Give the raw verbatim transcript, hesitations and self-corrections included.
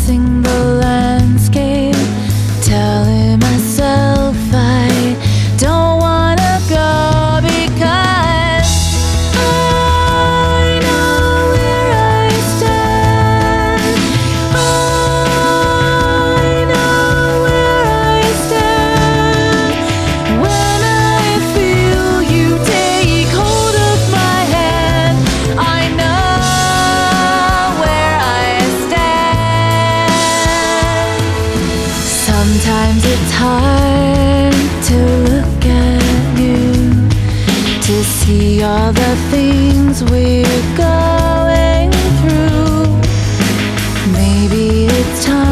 tracing the landscape, telling myself I don't wanna go because I know where I stand. I know where I stand. When I feel you take hold of my hand, I know where I stand. Sometimes it's hard to look at you, to see all the things we're going through. Maybe it's time